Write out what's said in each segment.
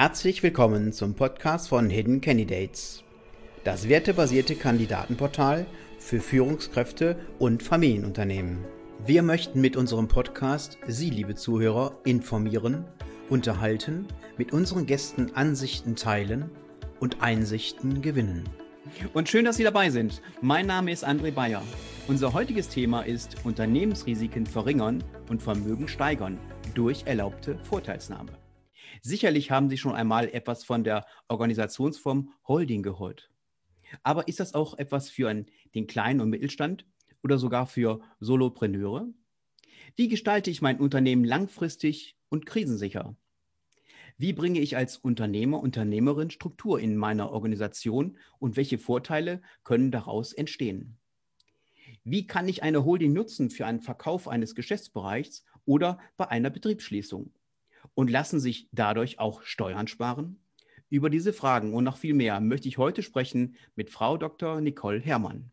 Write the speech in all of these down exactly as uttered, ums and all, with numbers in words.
Herzlich willkommen zum Podcast von Hidden Candidates, das wertebasierte Kandidatenportal für Führungskräfte und Familienunternehmen. Wir möchten mit unserem Podcast Sie, liebe Zuhörer, informieren, unterhalten, mit unseren Gästen Ansichten teilen und Einsichten gewinnen. Und schön, dass Sie dabei sind. Mein Name ist André Bayer. Unser heutiges Thema ist Unternehmensrisiken verringern und Vermögen steigern durch erlaubte Vorteilsnahme. Sicherlich haben Sie schon einmal etwas von der Organisationsform Holding gehört. Aber ist das auch etwas für einen, den kleinen und Mittelstand oder sogar für Solopreneure? Wie gestalte ich mein Unternehmen langfristig und krisensicher? Wie bringe ich als Unternehmer, Unternehmerin Struktur in meiner Organisation und welche Vorteile können daraus entstehen? Wie kann ich eine Holding nutzen für einen Verkauf eines Geschäftsbereichs oder bei einer Betriebsschließung? Und lassen sich dadurch auch Steuern sparen? Über diese Fragen und noch viel mehr möchte ich heute sprechen mit Frau Doktor Nicole Herrmann.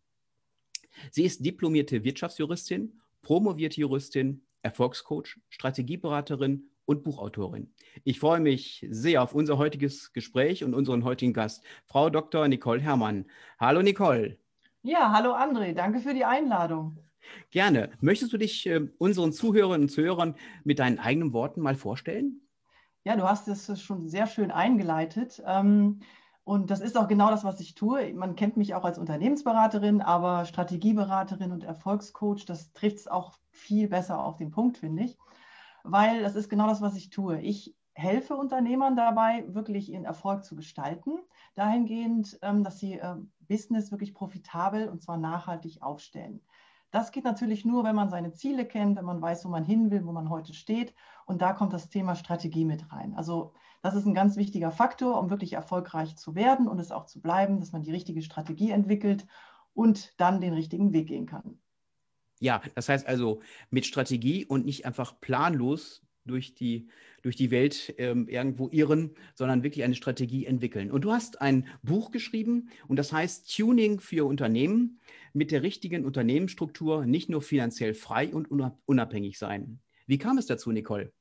Sie ist diplomierte Wirtschaftsjuristin, promovierte Juristin, Erfolgscoach, Strategieberaterin und Buchautorin. Ich freue mich sehr auf unser heutiges Gespräch und unseren heutigen Gast, Frau Doktor Nicole Herrmann. Hallo Nicole. Ja, hallo André, danke für die Einladung. Gerne. Möchtest du dich äh, unseren Zuhörerinnen und Zuhörern mit deinen eigenen Worten mal vorstellen? Ja, du hast es schon sehr schön eingeleitet. Ähm, und das ist auch genau das, was ich tue. Man kennt mich auch als Unternehmensberaterin, aber Strategieberaterin und Erfolgscoach, das trifft es auch viel besser auf den Punkt, finde ich. Weil das ist genau das, was ich tue. Ich helfe Unternehmern dabei, wirklich ihren Erfolg zu gestalten, dahingehend, ähm, dass sie äh, Business wirklich profitabel und zwar nachhaltig aufstellen. Das geht natürlich nur, wenn man seine Ziele kennt, wenn man weiß, wo man hin will, wo man heute steht. Und da kommt das Thema Strategie mit rein. Also das ist ein ganz wichtiger Faktor, um wirklich erfolgreich zu werden und es auch zu bleiben, dass man die richtige Strategie entwickelt und dann den richtigen Weg gehen kann. Ja, das heißt also mit Strategie und nicht einfach planlos durch die, durch die Welt ähm, irgendwo irren, sondern wirklich eine Strategie entwickeln. Und du hast ein Buch geschrieben und das heißt Tuning für Unternehmen, mit der richtigen Unternehmensstruktur nicht nur finanziell frei und unabhängig sein. Wie kam es dazu, Nicole?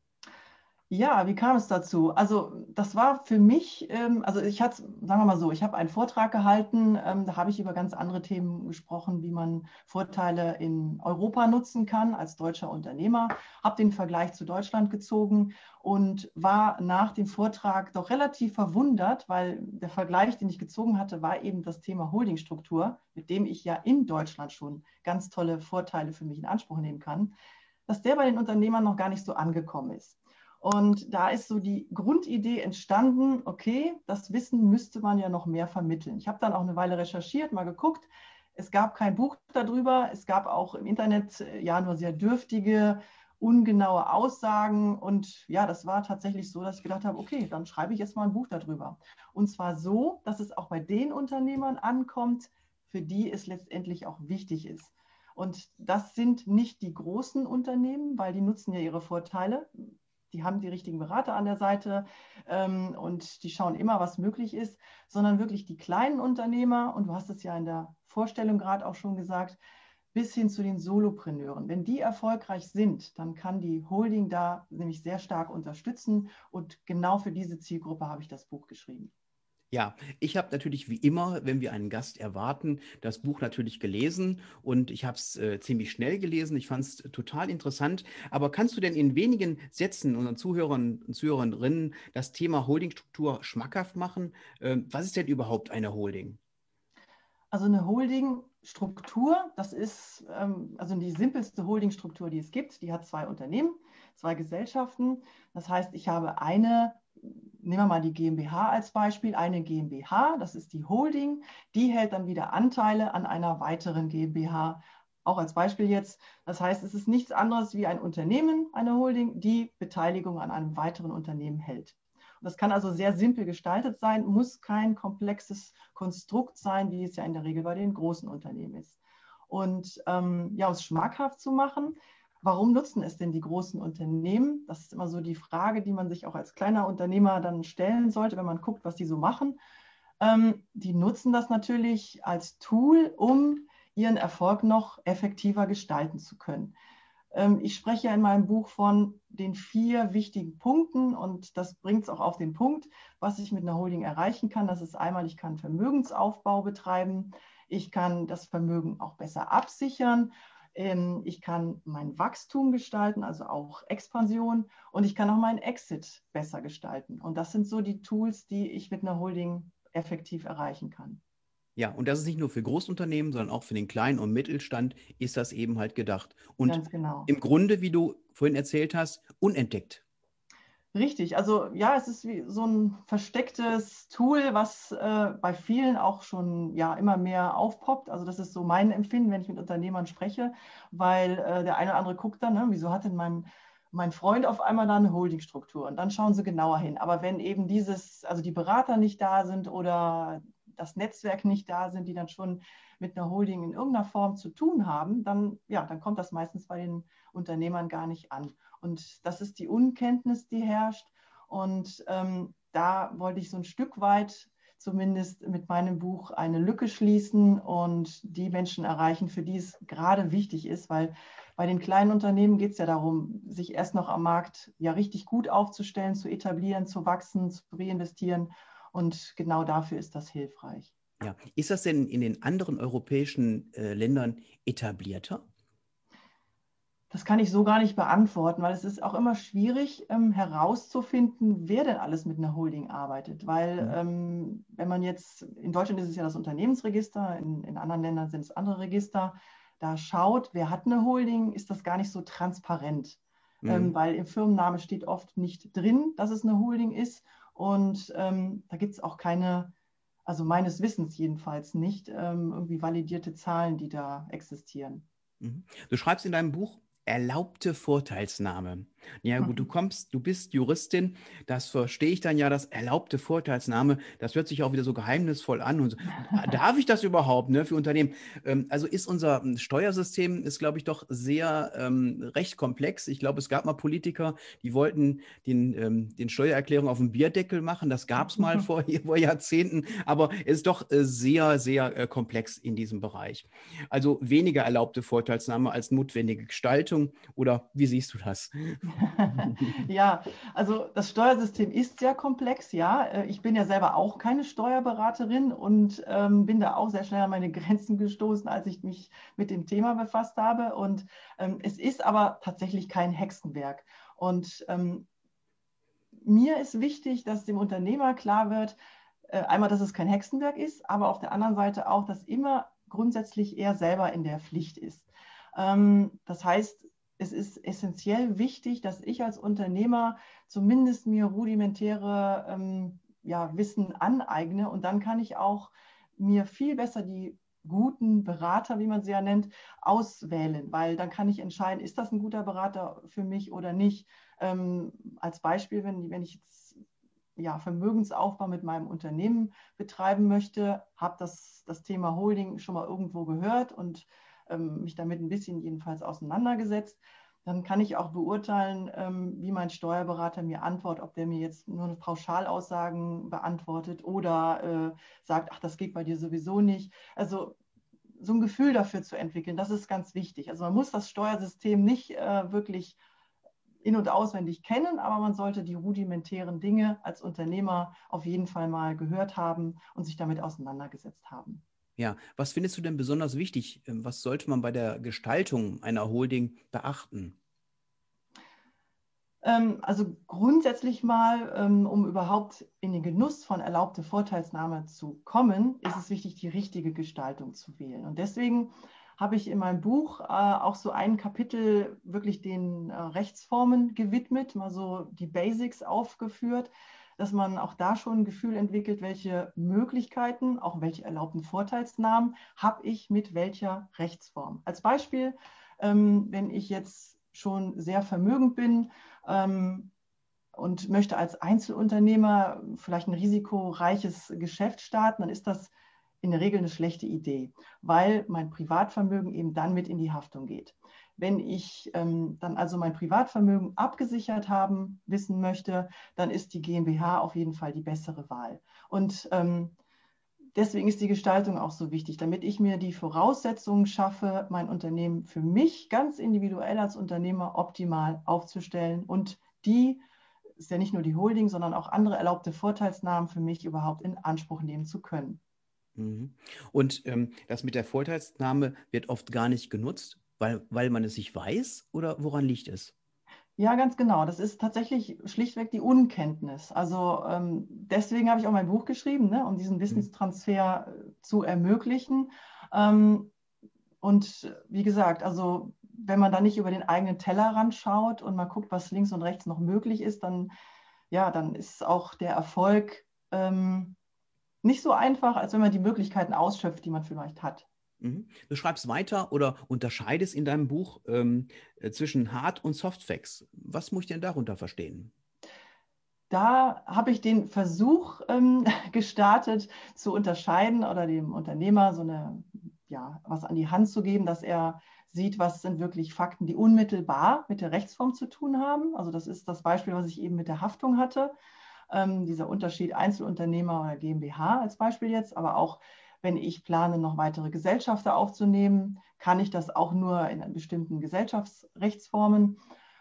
Ja, wie kam es dazu? Also das war für mich, ähm, also ich hatte, sagen wir mal so, ich habe einen Vortrag gehalten, ähm, da habe ich über ganz andere Themen gesprochen, wie man Vorteile in Europa nutzen kann als deutscher Unternehmer, habe den Vergleich zu Deutschland gezogen und war nach dem Vortrag doch relativ verwundert, weil der Vergleich, den ich gezogen hatte, war eben das Thema Holdingstruktur, mit dem ich ja in Deutschland schon ganz tolle Vorteile für mich in Anspruch nehmen kann, dass der bei den Unternehmern noch gar nicht so angekommen ist. Und da ist so die Grundidee entstanden, okay, das Wissen müsste man ja noch mehr vermitteln. Ich habe dann auch eine Weile recherchiert, mal geguckt. Es gab kein Buch darüber. Es gab auch im Internet ja nur sehr dürftige, ungenaue Aussagen. Und ja, das war tatsächlich so, dass ich gedacht habe, okay, dann schreibe ich jetzt mal ein Buch darüber. Und zwar so, dass es auch bei den Unternehmern ankommt, für die es letztendlich auch wichtig ist. Und das sind nicht die großen Unternehmen, weil die nutzen ja ihre Vorteile. Die haben die richtigen Berater an der Seite ähm, und die schauen immer, was möglich ist, sondern wirklich die kleinen Unternehmer, und du hast es ja in der Vorstellung gerade auch schon gesagt, bis hin zu den Solopreneuren. Wenn die erfolgreich sind, dann kann die Holding da nämlich sehr stark unterstützen und genau für diese Zielgruppe habe ich das Buch geschrieben. Ja, ich habe natürlich wie immer, wenn wir einen Gast erwarten, das Buch natürlich gelesen und ich habe es äh, ziemlich schnell gelesen. Ich fand es total interessant. Aber kannst du denn in wenigen Sätzen unseren Zuhörern und Zuhörerinnen das Thema Holdingstruktur schmackhaft machen? Ähm, was ist denn überhaupt eine Holding? Also eine Holdingstruktur, das ist ähm, also die simpelste Holdingstruktur, die es gibt. Die hat zwei Unternehmen, zwei Gesellschaften. Das heißt, ich habe eine, nehmen wir mal die GmbH als Beispiel, eine GmbH, das ist die Holding, die hält dann wieder Anteile an einer weiteren GmbH. Auch als Beispiel jetzt. Das heißt, es ist nichts anderes wie ein Unternehmen, eine Holding, die Beteiligung an einem weiteren Unternehmen hält. Das kann also sehr simpel gestaltet sein, muss kein komplexes Konstrukt sein, wie es ja in der Regel bei den großen Unternehmen ist. Und ähm, ja, um es schmackhaft zu machen, warum nutzen es denn die großen Unternehmen? Das ist immer so die Frage, die man sich auch als kleiner Unternehmer dann stellen sollte, wenn man guckt, was die so machen. Ähm, die nutzen das natürlich als Tool, um ihren Erfolg noch effektiver gestalten zu können. Ähm, ich spreche in meinem Buch von den vier wichtigen Punkten und das bringt es auch auf den Punkt, was ich mit einer Holding erreichen kann. Das ist einmal, ich kann Vermögensaufbau betreiben, ich kann das Vermögen auch besser absichern, ähm, ich kann mein Wachstum gestalten, also auch Expansion und ich kann auch meinen Exit besser gestalten. Und das sind so die Tools, die ich mit einer Holding effektiv erreichen kann. Ja, und das ist nicht nur für Großunternehmen, sondern auch für den kleinen und Mittelstand ist das eben halt gedacht. Und Ganz genau. im Grunde, wie du vorhin erzählt hast, unentdeckt. Richtig, also ja, es ist wie so ein verstecktes Tool, was äh, bei vielen auch schon ja immer mehr aufpoppt. Also das ist so mein Empfinden, wenn ich mit Unternehmern spreche, weil äh, der eine oder andere guckt dann, ne, wieso hat denn mein, mein Freund auf einmal da eine Holdingstruktur? Und dann schauen sie genauer hin. Aber wenn eben dieses, also die Berater nicht da sind oder das Netzwerk nicht da sind, die dann schon mit einer Holding in irgendeiner Form zu tun haben, dann, ja, dann kommt das meistens bei den Unternehmern gar nicht an. Und das ist die Unkenntnis, die herrscht. Und ähm, da wollte ich so ein Stück weit zumindest mit meinem Buch eine Lücke schließen und die Menschen erreichen, für die es gerade wichtig ist, weil bei den kleinen Unternehmen geht es ja darum, sich erst noch am Markt ja richtig gut aufzustellen, zu etablieren, zu wachsen, zu reinvestieren. Und genau dafür ist das hilfreich. Ja. Ist das denn in den anderen europäischen äh, Ländern etablierter? Das kann ich so gar nicht beantworten, weil es ist auch immer schwierig ähm, herauszufinden, wer denn alles mit einer Holding arbeitet. Weil Mhm. ähm, wenn man jetzt, in Deutschland ist es ja das Unternehmensregister, in, in anderen Ländern sind es andere Register, da schaut, wer hat eine Holding, ist das gar nicht so transparent. Ähm, Mhm. weil im Firmenname steht oft nicht drin, dass es eine Holding ist. Und ähm, da gibt es auch keine, also meines Wissens jedenfalls nicht, ähm, irgendwie validierte Zahlen, die da existieren. Mhm. Du schreibst in deinem Buch erlaubte Vorteilsnahme. Ja gut, du kommst, du bist Juristin, das verstehe ich dann ja, das erlaubte Vorteilsnahme, das hört sich auch wieder so geheimnisvoll an und so. Darf ich das überhaupt, ne, für Unternehmen? Ähm, also ist unser ähm, Steuersystem, ist glaube ich doch sehr ähm, recht komplex. Ich glaube, es gab mal Politiker, die wollten den, ähm, den Steuererklärung auf dem Bierdeckel machen, das gab es mal vor, vor Jahrzehnten, aber es ist doch äh, sehr, sehr äh, komplex in diesem Bereich. Also weniger erlaubte Vorteilsnahme als notwendige Gestaltung oder wie siehst du das? Ja, also das Steuersystem ist sehr komplex, ja. Äh, Ich bin ja selber auch keine Steuerberaterin und ähm, bin da auch sehr schnell an meine Grenzen gestoßen, als ich mich mit dem Thema befasst habe. Und ähm, es ist aber tatsächlich kein Hexenwerk. Und ähm, mir ist wichtig, dass dem Unternehmer klar wird, äh, einmal, dass es kein Hexenwerk ist, aber auf der anderen Seite auch, dass immer grundsätzlich er selber in der Pflicht ist. Ähm, das heißt, es ist essentiell wichtig, dass ich als Unternehmer zumindest mir rudimentäre ähm, ja, Wissen aneigne und dann kann ich auch mir viel besser die guten Berater, wie man sie ja nennt, auswählen, weil dann kann ich entscheiden, ist das ein guter Berater für mich oder nicht. Ähm, als Beispiel, wenn, wenn ich jetzt ja, Vermögensaufbau mit meinem Unternehmen betreiben möchte, habe das, das Thema Holding schon mal irgendwo gehört und ähm, mich damit ein bisschen jedenfalls auseinandergesetzt, dann kann ich auch beurteilen, ähm, wie mein Steuerberater mir antwortet, ob der mir jetzt nur eine Pauschalaussagen beantwortet oder äh, sagt, ach, das geht bei dir sowieso nicht. Also so ein Gefühl dafür zu entwickeln, das ist ganz wichtig. Also man muss das Steuersystem nicht äh, wirklich in- und auswendig kennen, aber man sollte die rudimentären Dinge als Unternehmer auf jeden Fall mal gehört haben und sich damit auseinandergesetzt haben. Ja, was findest du denn besonders wichtig? Ähm, Was sollte man bei der Gestaltung einer Holding beachten? Ähm, also grundsätzlich mal, ähm, um überhaupt in den Genuss von erlaubte Vorteilsnahme zu kommen, ist es wichtig, die richtige Gestaltung zu wählen. Und deswegen habe ich in meinem Buch äh, auch so ein Kapitel wirklich den äh, Rechtsformen gewidmet, mal so die Basics aufgeführt, dass man auch da schon ein Gefühl entwickelt, welche Möglichkeiten, auch welche erlaubten Vorteilsnahmen habe ich mit welcher Rechtsform. Als Beispiel, ähm, wenn ich jetzt schon sehr vermögend bin, ähm, und möchte als Einzelunternehmer vielleicht ein risikoreiches Geschäft starten, dann ist das in der Regel eine schlechte Idee, weil mein Privatvermögen eben dann mit in die Haftung geht. Wenn ich ähm, dann also mein Privatvermögen abgesichert haben wissen möchte, dann ist die GmbH auf jeden Fall die bessere Wahl. Und ähm, deswegen ist die Gestaltung auch so wichtig, damit ich mir die Voraussetzungen schaffe, mein Unternehmen für mich ganz individuell als Unternehmer optimal aufzustellen und die, ist ja nicht nur die Holding, sondern auch andere erlaubte Vorteilsnahmen für mich überhaupt in Anspruch nehmen zu können. Mhm. Und ähm, das mit der Vorteilsnahme wird oft gar nicht genutzt, weil, weil man es nicht weiß, oder woran liegt es? Ja, ganz genau. Das ist tatsächlich schlichtweg die Unkenntnis. Also ähm, deswegen habe ich auch mein Buch geschrieben, ne, um diesen Mhm. Wissenstransfer äh, zu ermöglichen. Ähm, und wie gesagt, also wenn man da nicht über den eigenen Tellerrand schaut und mal guckt, was links und rechts noch möglich ist, dann, ja, dann ist auch der Erfolg ähm, nicht so einfach, als wenn man die Möglichkeiten ausschöpft, die man vielleicht hat. Mhm. Du schreibst weiter oder unterscheidest in deinem Buch ähm, äh, zwischen Hard- und Soft Facts. Was muss ich denn darunter verstehen? Da habe ich den Versuch ähm, gestartet, zu unterscheiden oder dem Unternehmer so eine, ja, was an die Hand zu geben, dass er sieht, was sind wirklich Fakten, die unmittelbar mit der Rechtsform zu tun haben. Also das ist das Beispiel, was ich eben mit der Haftung hatte. Ähm, dieser Unterschied Einzelunternehmer oder GmbH als Beispiel jetzt, aber auch wenn ich plane, noch weitere Gesellschafter aufzunehmen, kann ich das auch nur in bestimmten Gesellschaftsrechtsformen.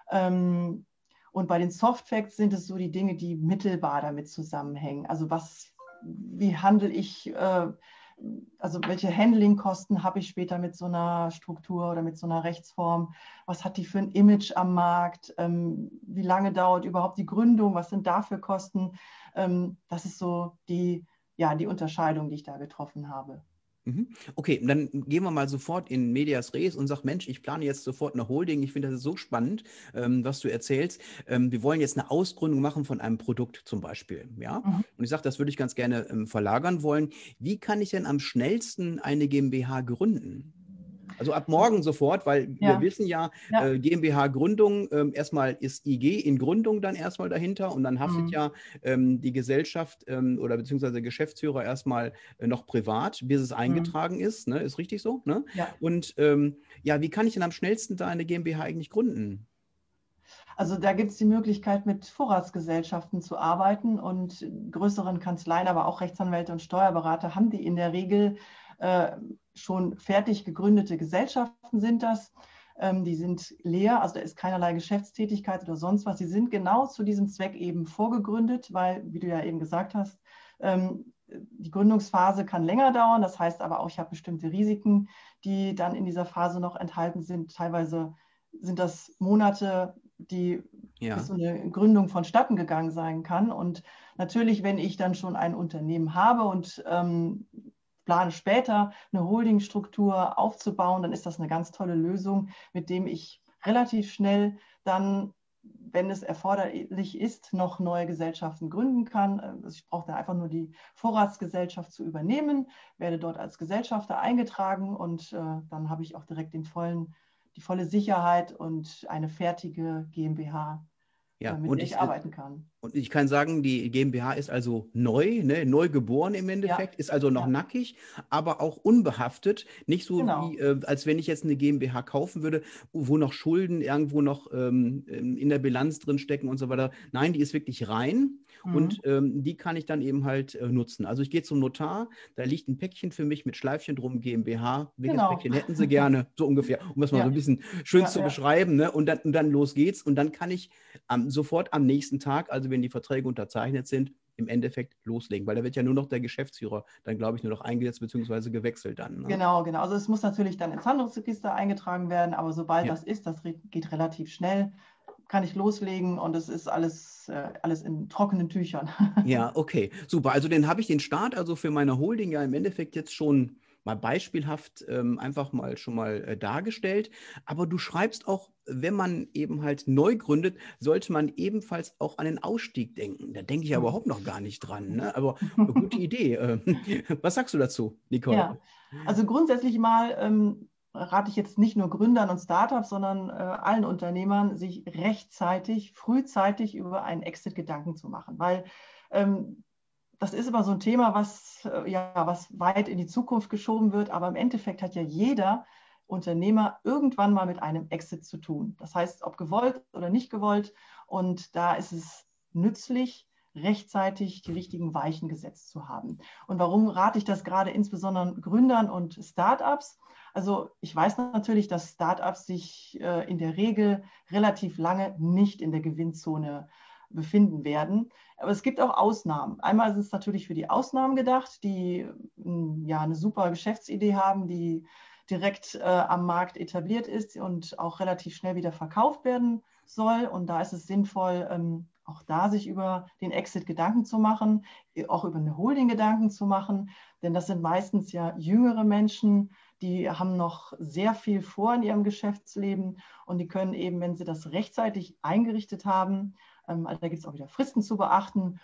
Ähm, und bei den Soft Facts sind es so die Dinge, die mittelbar damit zusammenhängen. Also was, wie handle ich, äh, also welche Handlingkosten habe ich später mit so einer Struktur oder mit so einer Rechtsform? Was hat die für ein Image am Markt? Ähm, wie lange dauert überhaupt die Gründung? Was sind da für Kosten? Ähm, das ist so die, ja, die Unterscheidung, die ich da getroffen habe. Mhm. Okay, dann gehen wir mal sofort in Medias Res und sag, Mensch, ich plane jetzt sofort eine Holding. Ich finde das ist so spannend, ähm, was du erzählst. Ähm, wir wollen jetzt eine Ausgründung machen von einem Produkt zum Beispiel, ja? Mhm. Und ich sage, das würde ich ganz gerne ähm, verlagern wollen. Wie kann ich denn am schnellsten eine GmbH gründen? Also ab morgen Also, sofort, weil wir ja, wissen ja, ja. äh, GmbH-Gründung, ähm, erstmal ist I G in Gründung dann erstmal dahinter und dann haftet Mhm. ja ähm, die Gesellschaft ähm, oder beziehungsweise der Geschäftsführer erstmal äh, noch privat, bis es Mhm. eingetragen ist, ne? Ist richtig so, ne? Ja. Und ähm, ja, wie kann ich denn am schnellsten da eine GmbH eigentlich gründen? Also da gibt es die Möglichkeit, mit Vorratsgesellschaften zu arbeiten und größeren Kanzleien, aber auch Rechtsanwälte und Steuerberater haben die in der Regel äh, schon fertig gegründete Gesellschaften sind das. Ähm, die sind leer, also da ist keinerlei Geschäftstätigkeit oder sonst was. Sie sind genau zu diesem Zweck eben vorgegründet, weil, wie du ja eben gesagt hast, ähm, die Gründungsphase kann länger dauern. Das heißt aber auch, ich habe bestimmte Risiken, die dann in dieser Phase noch enthalten sind. Teilweise sind das Monate, die bis Ja. so eine Gründung vonstatten gegangen sein kann. Und natürlich, wenn ich dann schon ein Unternehmen habe und ähm, plane später eine Holdingstruktur aufzubauen, dann ist das eine ganz tolle Lösung, mit dem ich relativ schnell dann, wenn es erforderlich ist, noch neue Gesellschaften gründen kann. Also ich brauche dann einfach nur die Vorratsgesellschaft zu übernehmen, werde dort als Gesellschafter eingetragen und äh, dann habe ich auch direkt den vollen, die volle Sicherheit und eine fertige GmbH, äh, Ja, mit und der ich ich, äh, arbeiten kann. Und ich kann sagen, die GmbH ist also neu, ne, neu geboren im Ja, Endeffekt, ist also noch ja, nackig, aber auch unbehaftet. Nicht so wie, genau. äh, als wenn ich jetzt eine GmbH kaufen würde, wo noch Schulden irgendwo noch ähm, ähm, in der Bilanz drin stecken und so weiter. Nein, die ist wirklich rein Mhm. und ähm, die kann ich dann eben halt äh, nutzen. Also ich gehe zum Notar, da liegt ein Päckchen für mich mit Schleifchen drum, GmbH. Welches Genau. Päckchen hätten Sie gerne? So ungefähr, um das mal so Ja, ein bisschen schön ja, zu ja. beschreiben, ne? Und dann, und dann los geht's und dann kann ich am, sofort am nächsten Tag, also wenn die Verträge unterzeichnet sind, im Endeffekt loslegen, weil da wird ja nur noch der Geschäftsführer dann, glaube ich, nur noch eingesetzt bzw. gewechselt dann. Ne? Genau, genau. Also es muss natürlich dann ins Handelsregister eingetragen werden, aber sobald Ja. das ist, das geht relativ schnell, kann ich loslegen und es ist alles, äh, alles in trockenen Tüchern. Ja, okay, super. Also den habe ich den Start also für meine Holding ja im Endeffekt jetzt schon mal beispielhaft ähm, einfach mal schon mal äh, dargestellt. Aber du schreibst auch, wenn man eben halt neu gründet, sollte man ebenfalls auch an den Ausstieg denken. Da denke ich ja überhaupt noch gar nicht dran. Ne? Aber eine gute Idee. Äh, Was sagst du dazu, Nicole? Ja, also grundsätzlich mal ähm, rate ich jetzt nicht nur Gründern und Startups, sondern äh, allen Unternehmern, sich rechtzeitig, frühzeitig über einen Exit Gedanken zu machen, weil ähm, das ist immer so ein Thema, was, äh, ja, was weit in die Zukunft geschoben wird, aber im Endeffekt hat ja jeder Unternehmer irgendwann mal mit einem Exit zu tun. Das heißt, ob gewollt oder nicht gewollt. Und da ist es nützlich, rechtzeitig die richtigen Weichen gesetzt zu haben. Und warum rate ich das gerade insbesondere Gründern und Startups? Also ich weiß natürlich, dass Startups sich äh, in der Regel relativ lange nicht in der Gewinnzone befinden werden. Aber es gibt auch Ausnahmen. Einmal ist es natürlich für die Ausnahmen gedacht, die mh, ja eine super Geschäftsidee haben, die direkt äh, am Markt etabliert ist und auch relativ schnell wieder verkauft werden soll. Und da ist es sinnvoll, ähm, auch da sich über den Exit Gedanken zu machen, auch über eine Holding Gedanken zu machen. Denn das sind meistens ja jüngere Menschen, die haben noch sehr viel vor in ihrem Geschäftsleben und die können eben, wenn sie das rechtzeitig eingerichtet haben, ähm, also da gibt es auch wieder Fristen zu beachten,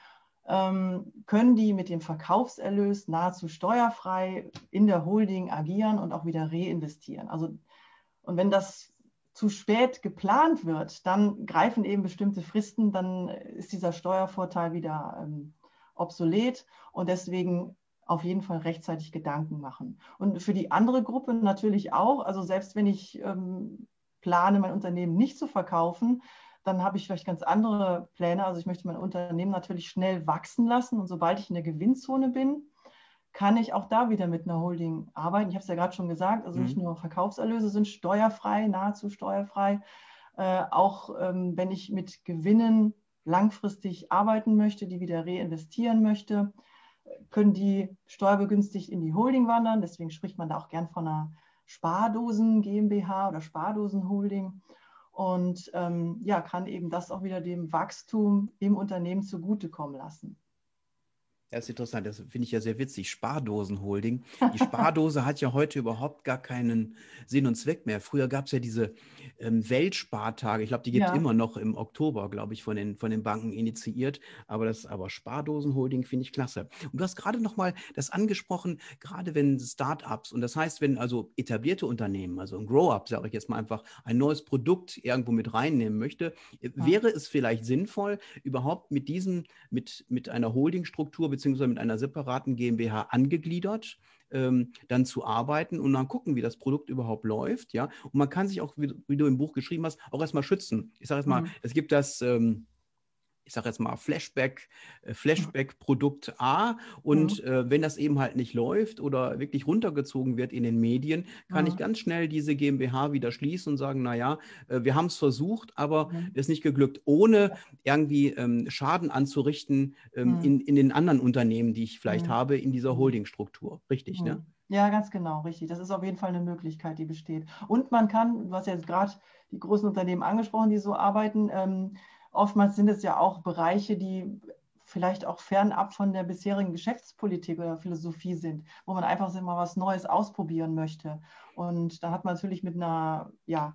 ähm, können die mit dem Verkaufserlös nahezu steuerfrei in der Holding agieren und auch wieder reinvestieren. Also, und wenn das zu spät geplant wird, dann greifen eben bestimmte Fristen, dann ist dieser Steuervorteil wieder ähm, obsolet und deswegen auf jeden Fall rechtzeitig Gedanken machen. Und für die andere Gruppe natürlich auch, also selbst wenn ich ähm, plane, mein Unternehmen nicht zu verkaufen, dann habe ich vielleicht ganz andere Pläne. Also ich möchte mein Unternehmen natürlich schnell wachsen lassen und sobald ich in der Gewinnzone bin, kann ich auch da wieder mit einer Holding arbeiten. Ich habe es ja gerade schon gesagt, also nicht nur Verkaufserlöse sind steuerfrei, nahezu steuerfrei. Äh, auch ähm, wenn ich mit Gewinnen langfristig arbeiten möchte, die wieder reinvestieren möchte, können die steuerbegünstigt in die Holding wandern. Deswegen spricht man da auch gern von einer Spardosen GmbH oder Spardosen-Holding. Und ähm, ja, kann eben das auch wieder dem Wachstum im Unternehmen zugutekommen lassen. Das ist interessant, das finde ich ja sehr witzig. Spardosen-Holding. Die Spardose hat ja heute überhaupt gar keinen Sinn und Zweck mehr. Früher gab es ja diese ähm, Weltspartage. Ich glaube, die gibt es Ja. immer noch im Oktober, glaube ich, von den, von den Banken initiiert. Aber das aber Spardosen-Holding finde ich klasse. Und du hast gerade noch mal das angesprochen, gerade wenn Startups, und das heißt, wenn also etablierte Unternehmen, also ein Grow-up, sage ich jetzt mal einfach, ein neues Produkt irgendwo mit reinnehmen möchte, ja. wäre es vielleicht sinnvoll, überhaupt mit diesem, mit, mit einer Holdingstruktur beziehungsweise mit einer separaten GmbH angegliedert, ähm, dann zu arbeiten und dann gucken, wie das Produkt überhaupt läuft, ja. Und man kann sich auch, wie, wie du im Buch geschrieben hast, auch erstmal schützen. Ich sage jetzt mal, mhm. es gibt das, ähm, ich sage jetzt mal Flashback, äh, Flashback-Produkt A und mhm. äh, wenn das eben halt nicht läuft oder wirklich runtergezogen wird in den Medien, kann mhm. ich ganz schnell diese GmbH wieder schließen und sagen, naja, äh, wir haben es versucht, aber es mhm. ist nicht geglückt, ohne irgendwie ähm, Schaden anzurichten ähm, mhm. in, in den anderen Unternehmen, die ich vielleicht mhm. habe, in dieser Holdingstruktur. Richtig, mhm. ne? Ja, ganz genau, richtig. Das ist auf jeden Fall eine Möglichkeit, die besteht. Und man kann, du hast ja jetzt gerade die großen Unternehmen angesprochen, die so arbeiten, ähm, oftmals sind es ja auch Bereiche, die vielleicht auch fernab von der bisherigen Geschäftspolitik oder Philosophie sind, wo man einfach mal was Neues ausprobieren möchte. Und da hat man natürlich mit einer ja,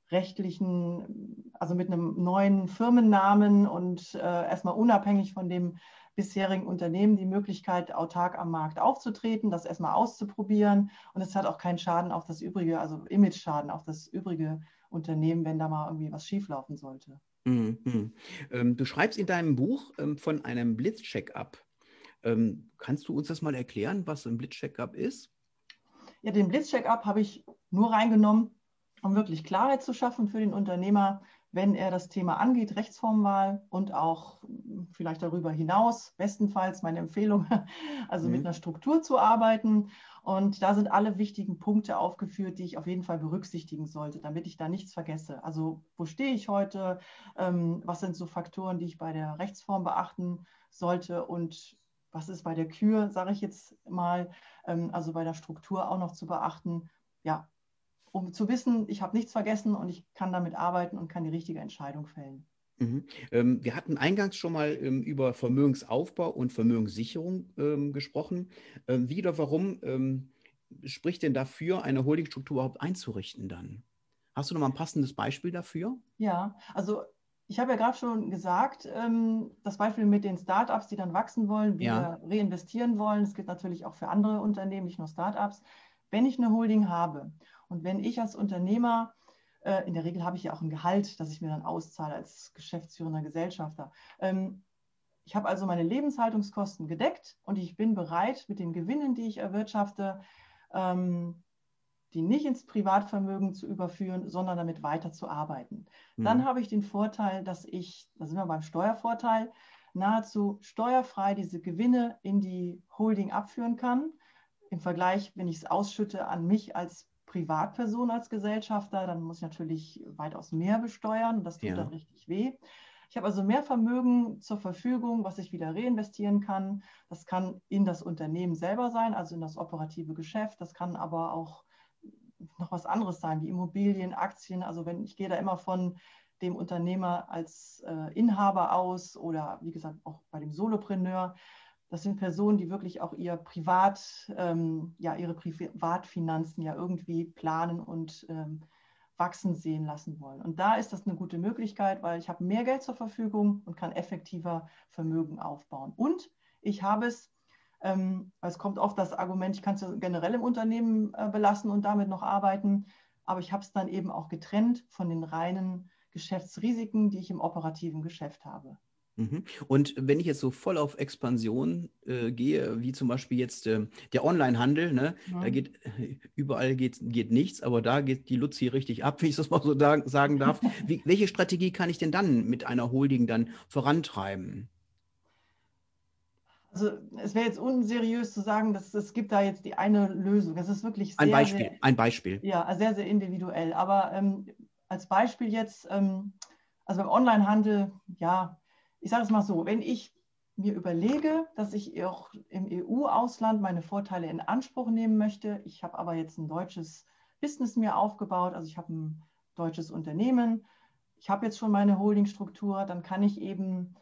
rechtlichen, also mit einem neuen Firmennamen und äh, erstmal unabhängig von dem bisherigen Unternehmen die Möglichkeit, autark am Markt aufzutreten, das erstmal auszuprobieren. Und es hat auch keinen Schaden auf das übrige, also Image-Schaden auf das übrige Unternehmen, wenn da mal irgendwie was schieflaufen sollte. Mhm. Ähm, du schreibst in deinem Buch ähm, von einem Blitzcheck-up. Ähm, kannst du uns das mal erklären, was ein Blitzcheck-up ist? Ja, den Blitzcheck-up habe ich nur reingenommen, um wirklich Klarheit zu schaffen für den Unternehmer, wenn er das Thema angeht, Rechtsformwahl und auch vielleicht darüber hinaus, bestenfalls meine Empfehlung, also mhm. mit einer Struktur zu arbeiten. Und da sind alle wichtigen Punkte aufgeführt, die ich auf jeden Fall berücksichtigen sollte, damit ich da nichts vergesse. Also wo stehe ich heute? Ähm, was sind so Faktoren, die ich bei der Rechtsform beachten sollte? Und was ist bei der Kür, sage ich jetzt mal, ähm, also bei der Struktur auch noch zu beachten? Ja, um zu wissen, ich habe nichts vergessen und ich kann damit arbeiten und kann die richtige Entscheidung fällen. Mhm. Ähm, wir hatten eingangs schon mal ähm, über Vermögensaufbau und Vermögenssicherung ähm, gesprochen. Ähm, wie oder warum ähm, spricht denn dafür, eine Holdingstruktur überhaupt einzurichten dann? Hast du noch mal ein passendes Beispiel dafür? Ja, also ich habe ja gerade schon gesagt, ähm, das Beispiel mit den Startups, die dann wachsen wollen, wieder ja. reinvestieren wollen. Das gilt natürlich auch für andere Unternehmen, nicht nur Startups. Wenn ich eine Holding habe und wenn ich als Unternehmer, äh, in der Regel habe ich ja auch ein Gehalt, das ich mir dann auszahle als geschäftsführender Gesellschafter. Ähm, ich habe also meine Lebenshaltungskosten gedeckt und ich bin bereit, mit den Gewinnen, die ich erwirtschafte, ähm, die nicht ins Privatvermögen zu überführen, sondern damit weiterzuarbeiten. Mhm. Dann habe ich den Vorteil, dass ich, da sind wir beim Steuervorteil, nahezu steuerfrei diese Gewinne in die Holding abführen kann. Im Vergleich, wenn ich es ausschütte an mich als Privatperson, als Gesellschafter, dann muss ich natürlich weitaus mehr besteuern. Das tut Ja. dann richtig weh. Ich habe also mehr Vermögen zur Verfügung, was ich wieder reinvestieren kann. Das kann in das Unternehmen selber sein, also in das operative Geschäft. Das kann aber auch noch was anderes sein, wie Immobilien, Aktien. Also wenn ich gehe da immer von dem Unternehmer als äh, Inhaber aus oder wie gesagt auch bei dem Solopreneur. Das sind Personen, die wirklich auch ihr Privat, ähm, ja, ihre Privatfinanzen ja irgendwie planen und ähm, wachsen sehen lassen wollen. Und da ist das eine gute Möglichkeit, weil ich habe mehr Geld zur Verfügung und kann effektiver Vermögen aufbauen. Und ich habe es, ähm, es kommt oft das Argument, ich kann es ja generell im Unternehmen äh, belassen und damit noch arbeiten, aber ich habe es dann eben auch getrennt von den reinen Geschäftsrisiken, die ich im operativen Geschäft habe. Mhm. Und wenn ich jetzt so voll auf Expansion äh, gehe, wie zum Beispiel jetzt äh, der Onlinehandel, ne, da Mhm. geht überall geht, geht nichts, aber da geht die Luzi richtig ab, wenn ich das mal so da, sagen darf. Wie, welche Strategie kann ich denn dann mit einer Holding dann vorantreiben? Also es wäre jetzt unseriös zu sagen, dass es gibt da jetzt die eine Lösung. Es ist wirklich Ein sehr, sehr, Beispiel, ein Beispiel. ja, sehr, sehr individuell. Aber ähm, als Beispiel jetzt, ähm, also beim Onlinehandel, ja, ich sage es mal so, wenn ich mir überlege, dass ich auch im E U-Ausland meine Vorteile in Anspruch nehmen möchte, ich habe aber jetzt ein deutsches Business mir aufgebaut, also ich habe ein deutsches Unternehmen, ich habe jetzt schon meine Holdingstruktur, dann kann ich eben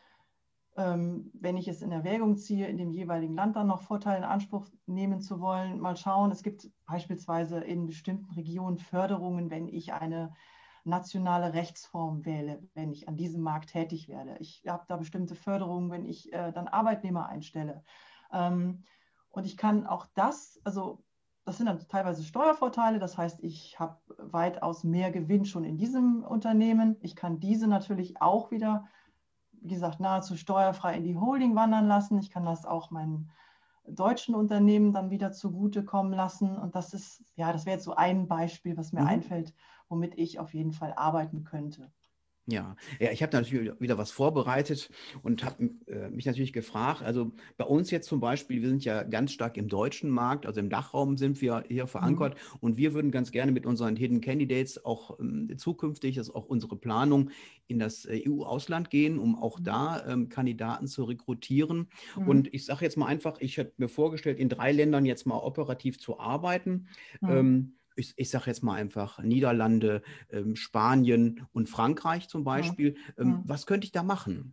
ähm, wenn ich es in Erwägung ziehe, in dem jeweiligen Land dann noch Vorteile in Anspruch nehmen zu wollen, mal schauen. Es gibt beispielsweise in bestimmten Regionen Förderungen, wenn ich eine nationale Rechtsform wähle, wenn ich an diesem Markt tätig werde. Ich habe da bestimmte Förderungen, wenn ich äh, dann Arbeitnehmer einstelle. Ähm, und ich kann auch das, also das sind dann teilweise Steuervorteile, das heißt, ich habe weitaus mehr Gewinn schon in diesem Unternehmen. Ich kann diese natürlich auch wieder wie gesagt, nahezu steuerfrei in die Holding wandern lassen. Ich kann das auch meinen deutschen Unternehmen dann wieder zugutekommen lassen. Und das ist, ja, das wäre jetzt so ein Beispiel, was mir Mhm. einfällt, womit ich auf jeden Fall arbeiten könnte. Ja, ja, ich habe natürlich wieder was vorbereitet und habe äh, mich natürlich gefragt, also bei uns jetzt zum Beispiel, wir sind ja ganz stark im deutschen Markt, also im Dachraum sind wir hier Mhm. verankert und wir würden ganz gerne mit unseren Hidden Candidates auch ähm, zukünftig, das ist auch unsere Planung, in das äh, E U-Ausland gehen, um auch Mhm. da ähm, Kandidaten zu rekrutieren. Mhm. Und ich sage jetzt mal einfach, ich hätte mir vorgestellt, in drei Ländern jetzt mal operativ zu arbeiten. Mhm. Ähm, ich, ich sage jetzt mal einfach Niederlande, ähm, Spanien und Frankreich zum Mhm. Beispiel. Ähm, Mhm. was könnte ich da machen?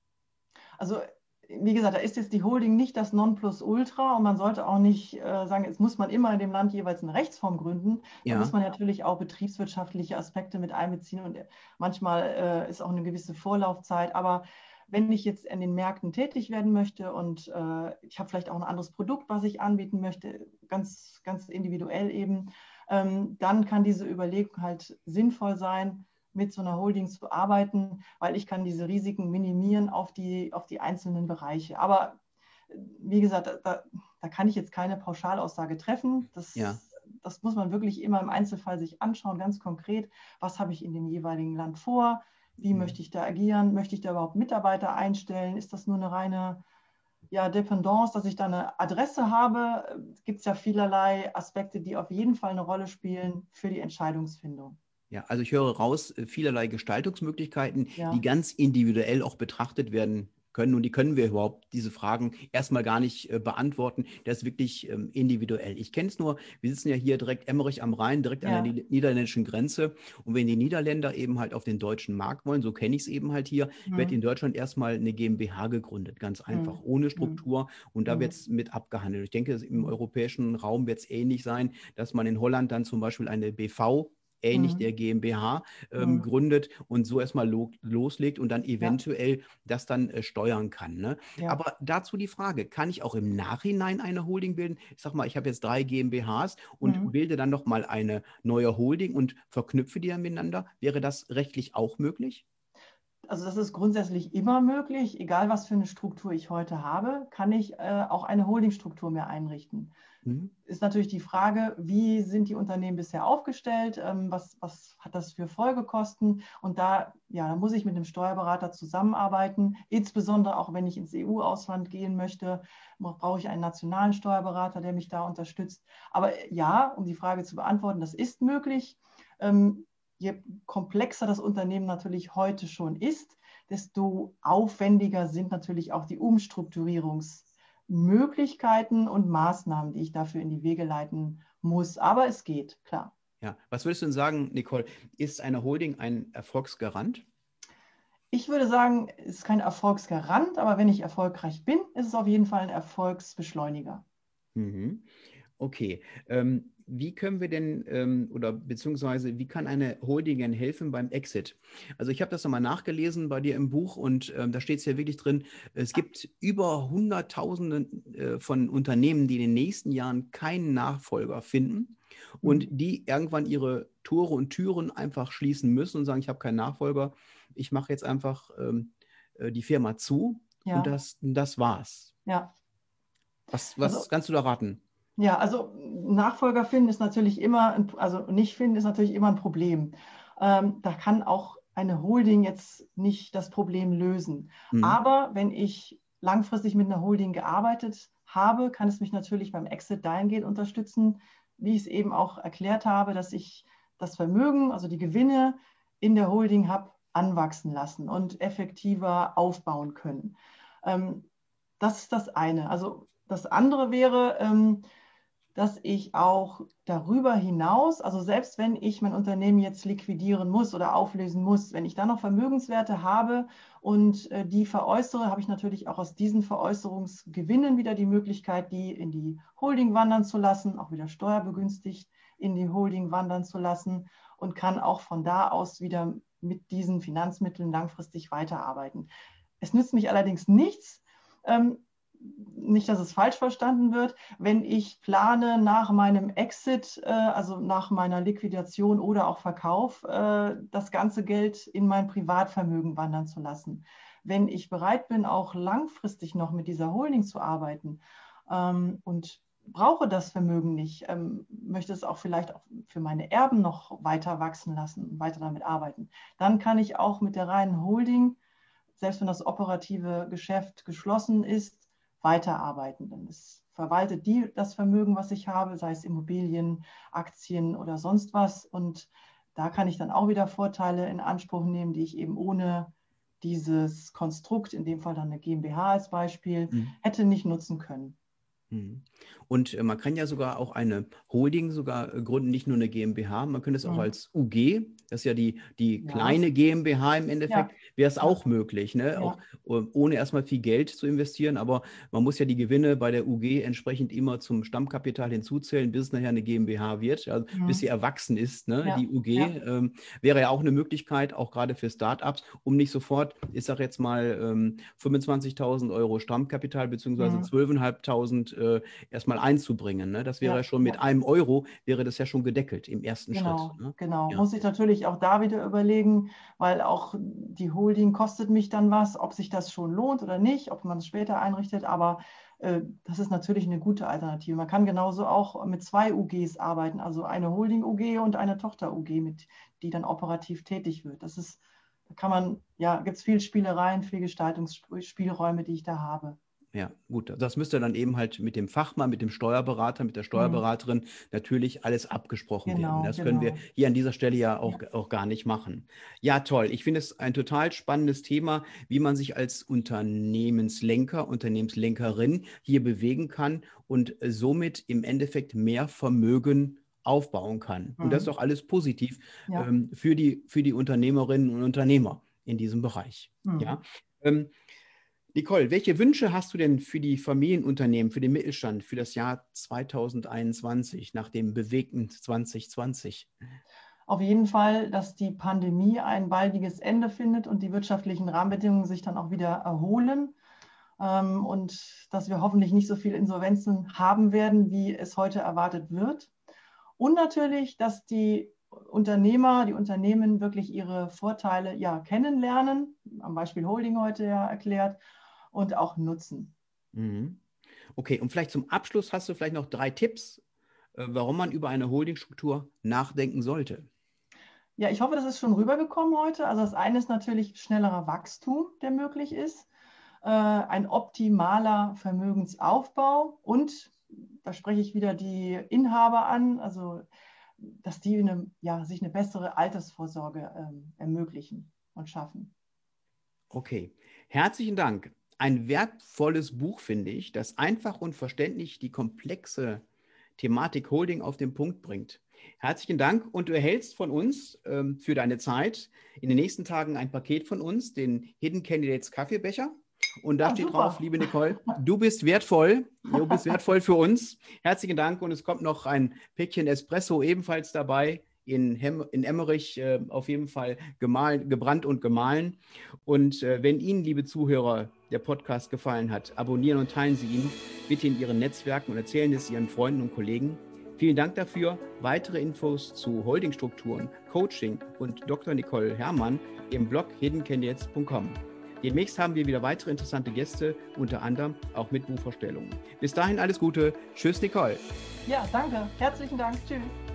Also, wie gesagt, da ist jetzt die Holding nicht das Nonplusultra und man sollte auch nicht äh, sagen, jetzt muss man immer in dem Land jeweils eine Rechtsform gründen. Da muss Ja, man natürlich auch betriebswirtschaftliche Aspekte mit einbeziehen und manchmal äh, ist auch eine gewisse Vorlaufzeit. Aber wenn ich jetzt in den Märkten tätig werden möchte und äh, ich habe vielleicht auch ein anderes Produkt, was ich anbieten möchte, ganz, ganz individuell eben, ähm, dann kann diese Überlegung halt sinnvoll sein, mit so einer Holding zu arbeiten, weil ich kann diese Risiken minimieren auf die, auf die einzelnen Bereiche. Aber wie gesagt, da, da kann ich jetzt keine Pauschalaussage treffen. ja. Das, das muss man wirklich immer im Einzelfall sich anschauen, ganz konkret. Was habe ich in dem jeweiligen Land vor? Wie Mhm. möchte ich da agieren? Möchte ich da überhaupt Mitarbeiter einstellen? Ist das nur eine reine ja, Dependance, dass ich da eine Adresse habe? Gibt es ja vielerlei Aspekte, die auf jeden Fall eine Rolle spielen für die Entscheidungsfindung. Ja, also ich höre raus, äh, vielerlei Gestaltungsmöglichkeiten, die Ja. ganz individuell auch betrachtet werden können. Und die können wir überhaupt, diese Fragen, erstmal gar nicht äh, beantworten. Das ist wirklich ähm, individuell. Ich kenne es nur, wir sitzen ja hier direkt Emmerich am Rhein, direkt an der Ja. nied- niederländischen Grenze. Und wenn die Niederländer eben halt auf den deutschen Markt wollen, so kenne ich es eben halt hier, wird Hm. in Deutschland erstmal eine GmbH gegründet, ganz einfach, Hm. ohne Hm. Struktur. Und da wird Hm. es mit abgehandelt. Ich denke, im Hm. europäischen Raum wird es ähnlich sein, dass man in Holland dann zum Beispiel eine B V ähnlich der Hm. GmbH ähm, Hm. gründet und so erstmal lo loslegt und dann Ja, eventuell das dann äh, steuern kann. Ne? ja. Aber dazu die Frage, kann ich auch im Nachhinein eine Holding bilden? Ich sag mal, ich habe jetzt drei GmbHs und Hm. bilde dann nochmal eine neue Holding und verknüpfe die dann miteinander. Wäre das rechtlich auch möglich? Also das ist grundsätzlich immer möglich, egal was für eine Struktur ich heute habe, kann ich äh, auch eine Holdingstruktur mir einrichten. Mhm. Ist natürlich die Frage, wie sind die Unternehmen bisher aufgestellt, ähm, was, was hat das für Folgekosten, und da, ja, da muss ich mit einem Steuerberater zusammenarbeiten, insbesondere auch wenn ich ins E U-Ausland gehen möchte, brauche ich einen nationalen Steuerberater, der mich da unterstützt. Aber ja, um die Frage zu beantworten, das ist möglich. Ähm, Je komplexer das Unternehmen natürlich heute schon ist, desto aufwendiger sind natürlich auch die Umstrukturierungsmöglichkeiten und Maßnahmen, die ich dafür in die Wege leiten muss. Aber es geht, klar. Ja, was würdest du denn sagen, Nicole, ist eine Holding ein Erfolgsgarant? Ich würde sagen, es ist kein Erfolgsgarant, aber wenn ich erfolgreich bin, ist es auf jeden Fall ein Erfolgsbeschleuniger. Mhm. Okay. Ähm, wie können wir denn ähm, oder beziehungsweise wie kann eine Holding denn helfen beim Exit? Also ich habe das nochmal nachgelesen bei dir im Buch und ähm, da steht es ja wirklich drin, es gibt über Hunderttausende äh, von Unternehmen, die in den nächsten Jahren keinen Nachfolger finden und mhm. die irgendwann ihre Tore und Türen einfach schließen müssen und sagen, ich habe keinen Nachfolger, ich mache jetzt einfach ähm, äh, die Firma zu ja. und das, das war's. Ja. Was, was also, kannst du da raten? Ja, also Nachfolger finden ist natürlich immer, ein, also nicht finden ist natürlich immer ein Problem. Ähm, da kann auch eine Holding jetzt nicht das Problem lösen. Mhm. Aber wenn ich langfristig mit einer Holding gearbeitet habe, kann es mich natürlich beim Exit dahingehend unterstützen, wie ich es eben auch erklärt habe, dass ich das Vermögen, also die Gewinne in der Holding habe anwachsen lassen und effektiver aufbauen können. Ähm, das ist das eine. Also das andere wäre, ähm, dass ich auch darüber hinaus, also selbst wenn ich mein Unternehmen jetzt liquidieren muss oder auflösen muss, wenn ich dann noch Vermögenswerte habe und äh, die veräußere, habe ich natürlich auch aus diesen Veräußerungsgewinnen wieder die Möglichkeit, die in die Holding wandern zu lassen, auch wieder steuerbegünstigt in die Holding wandern zu lassen, und kann auch von da aus wieder mit diesen Finanzmitteln langfristig weiterarbeiten. Es nützt mich allerdings nichts, ähm, nicht, dass es falsch verstanden wird, wenn ich plane, nach meinem Exit, äh, also nach meiner Liquidation oder auch Verkauf, äh, das ganze Geld in mein Privatvermögen wandern zu lassen. Wenn ich bereit bin, auch langfristig noch mit dieser Holding zu arbeiten ähm, und brauche das Vermögen nicht, ähm, möchte es auch vielleicht auch für meine Erben noch weiter wachsen lassen und weiter damit arbeiten, dann kann ich auch mit der reinen Holding, selbst wenn das operative Geschäft geschlossen ist, weiterarbeiten. Denn es verwaltet die, das Vermögen, was ich habe, sei es Immobilien, Aktien oder sonst was. Und da kann ich dann auch wieder Vorteile in Anspruch nehmen, die ich eben ohne dieses Konstrukt, in dem Fall dann eine GmbH als Beispiel, mhm. hätte nicht nutzen können. Und äh, man kann ja sogar auch eine Holding sogar äh, gründen, nicht nur eine GmbH, man könnte es auch mhm. als U G, das ist ja die, die ja. kleine GmbH im Endeffekt, ja. wäre es ja. auch möglich, ne? Ja. auch äh, ohne erstmal viel Geld zu investieren, aber man muss ja die Gewinne bei der U G entsprechend immer zum Stammkapital hinzuzählen, bis es nachher eine GmbH wird, also mhm. bis sie erwachsen ist, ne? Ja. die U G, ähm, wäre ja auch eine Möglichkeit, auch gerade für Startups, um nicht sofort, ich sage jetzt mal ähm, fünfundzwanzigtausend Euro Stammkapital beziehungsweise mhm. zwölftausendfünfhundert äh, erstmal einzubringen. Ne? Das wäre ja schon mit ja. einem Euro, wäre das ja schon gedeckelt im ersten genau, Schritt. Ne? Genau, ja. muss ich natürlich auch da wieder überlegen, weil auch die Holding kostet mich dann was, ob sich das schon lohnt oder nicht, ob man es später einrichtet, aber äh, das ist natürlich eine gute Alternative. Man kann genauso auch mit zwei U Gs arbeiten, also eine Holding-U G und eine Tochter-U G, mit die dann operativ tätig wird. Das ist, da kann man, ja, gibt es viel Spielereien, viel Gestaltungsspielräume, die ich da habe. Ja, gut. Das müsste dann eben halt mit dem Fachmann, mit dem Steuerberater, mit der Steuerberaterin mhm. natürlich alles abgesprochen genau, werden. Das genau. können wir hier an dieser Stelle ja auch, ja. auch gar nicht machen. Ja, toll. Ich finde es ein total spannendes Thema, wie man sich als Unternehmenslenker, Unternehmenslenkerin hier bewegen kann und somit im Endeffekt mehr Vermögen aufbauen kann. Mhm. Und das ist doch alles positiv ja. ähm, für die, für die Unternehmerinnen und Unternehmer in diesem Bereich. Mhm. Ja. Ähm, Nicole, welche Wünsche hast du denn für die Familienunternehmen, für den Mittelstand, für das Jahr zweitausendeinundzwanzig, nach dem bewegten zwanzig zwanzig? Auf jeden Fall, dass die Pandemie ein baldiges Ende findet und die wirtschaftlichen Rahmenbedingungen sich dann auch wieder erholen ähm, und dass wir hoffentlich nicht so viele Insolvenzen haben werden, wie es heute erwartet wird. Und natürlich, dass die Unternehmer, die Unternehmen wirklich ihre Vorteile ja kennenlernen, am Beispiel Holding heute ja erklärt, und auch nutzen. Mhm. Okay, und vielleicht zum Abschluss hast du vielleicht noch drei Tipps, äh, warum man über eine Holdingstruktur nachdenken sollte. Ja, ich hoffe, das ist schon rübergekommen heute. Also das eine ist natürlich schnellerer Wachstum, der möglich ist, äh, ein optimaler Vermögensaufbau und, da spreche ich wieder die Inhaber an, also dass die eine, ja, sich eine bessere Altersvorsorge ähm, ermöglichen und schaffen. Okay, herzlichen Dank. Ein wertvolles Buch, finde ich, das einfach und verständlich die komplexe Thematik Holding auf den Punkt bringt. Herzlichen Dank und du erhältst von uns ähm, für deine Zeit in den nächsten Tagen ein Paket von uns, den Hidden Candidates Kaffeebecher. Und da Ja, steht super. drauf, liebe Nicole, du bist wertvoll, du bist wertvoll für uns. Herzlichen Dank und es kommt noch ein Päckchen Espresso ebenfalls dabei, in, Hem in Emmerich äh, auf jeden Fall gemahlen, gebrannt und gemahlen. Und äh, wenn Ihnen, liebe Zuhörer, der Podcast gefallen hat, abonnieren und teilen Sie ihn bitte in Ihren Netzwerken und erzählen es Ihren Freunden und Kollegen. Vielen Dank dafür. Weitere Infos zu Holdingstrukturen, Coaching und Doktor Nicole Herrmann im Blog hidden candidates punkt com. Demnächst haben wir wieder weitere interessante Gäste, unter anderem auch mit Buchvorstellungen. Bis dahin alles Gute. Tschüss, Nicole. Ja, danke. Herzlichen Dank. Tschüss.